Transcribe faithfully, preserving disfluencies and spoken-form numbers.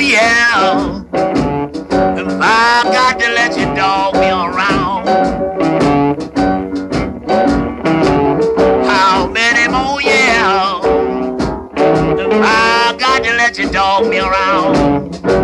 years if I got to let you dog me around? How many more years if I got to let you dog me around?